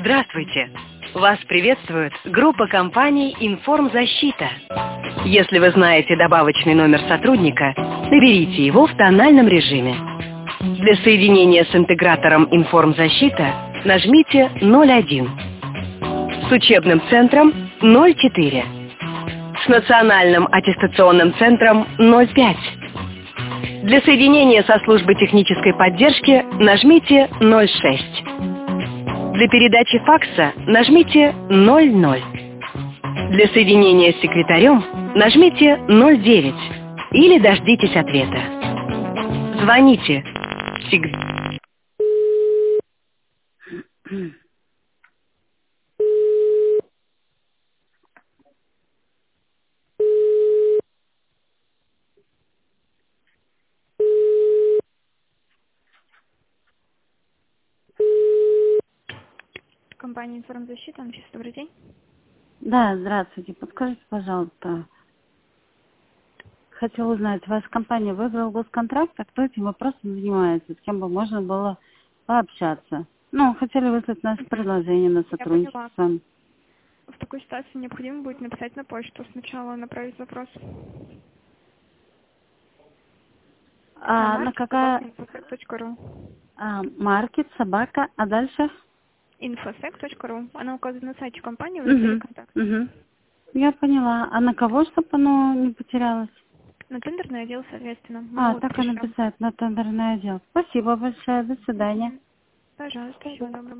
Здравствуйте! Вас приветствует группа компаний «Информзащита». Если вы знаете добавочный номер сотрудника, наберите его в тональном режиме. Для соединения с интегратором «Информзащита» нажмите 01. С учебным центром 04. С национальным аттестационным центром 05. Для соединения со службой технической поддержки нажмите 06. Для передачи факса нажмите 00. Для соединения с секретарем нажмите 09 или дождитесь ответа. Звоните. Компания «Информзащита». Анфиса, добрый день. Да, здравствуйте. Подскажите, пожалуйста, хотела узнать, ваша компания выиграла госконтракт, а кто этим вопросом занимается, с кем бы можно было пообщаться? Ну, хотели выслать наше предложение на сотрудничество с вами. В такой ситуации необходимо будет написать на почту, сначала направить запрос. На какая? infosec.ru. Маркет, собака, а дальше? infosec.ru. Она указана на сайте компании, вы забыли контакт. Я поняла. А на кого, чтобы оно не потерялось? На тендерный отдел, соответственно. Так и написать, на тендерный отдел. Спасибо большое, до свидания. Пожалуйста, всего доброго.